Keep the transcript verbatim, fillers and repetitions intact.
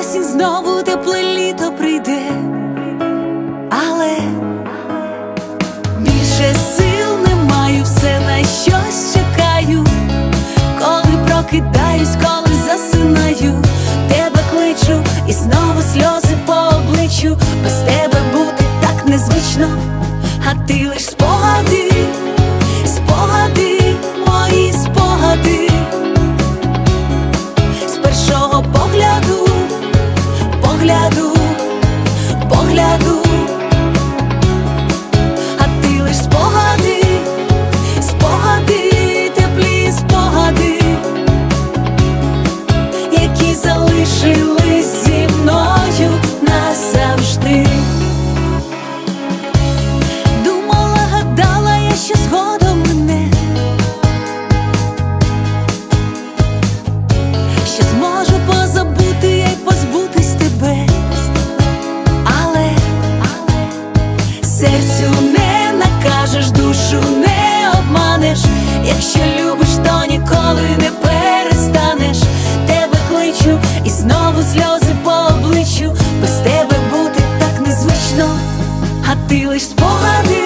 осінь, знову тепле літо прийде, але більше сил не маю, все на щось чекаю. Коли прокидаюсь, коли засинаю, тебе кличу і знову сльози по обличчю. Без тебе бути так незвично, а ти лиш спогади, спогади, мої спогади. З першого погляду, погляду, погляду, а ти лиш спогади, спогади, теплі спогади, які залишились зі мною назавжди. Думала, гадала я, що згодом мене, що зможу позабути я й позбутись тебе, але серцю не накажеш, душу не обманеш. Якщо любиш, то ніколи не перестанеш. Тебе кличу і знову сльози по обличчю. Без тебе бути так незвично, а ти лиш спогади,